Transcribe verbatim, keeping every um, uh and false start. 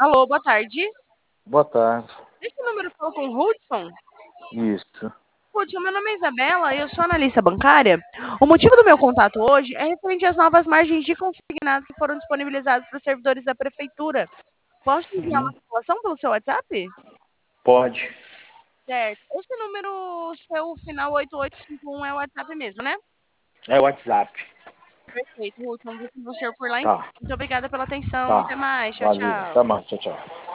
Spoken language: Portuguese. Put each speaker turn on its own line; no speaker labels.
Alô, boa tarde.
Boa tarde.
Esse número falou com o Hudson?
Isso.
Hudson, meu nome é Isabela e eu sou analista bancária. O motivo do meu contato hoje é referente às novas margens de consignados que foram disponibilizadas para os servidores da prefeitura. Posso enviar uma
Uhum.
situação pelo seu WhatsApp?
Pode.
Certo. Esse número, seu final oito oito cinco um é o WhatsApp mesmo, né?
É o WhatsApp.
Perfeito, Hudson. Vou com você por lá então.
Tá,
Muito obrigada pela atenção. Até
tá.
mais. Tchau,
Valeu.
tchau.
Até mais. Tchau, tchau.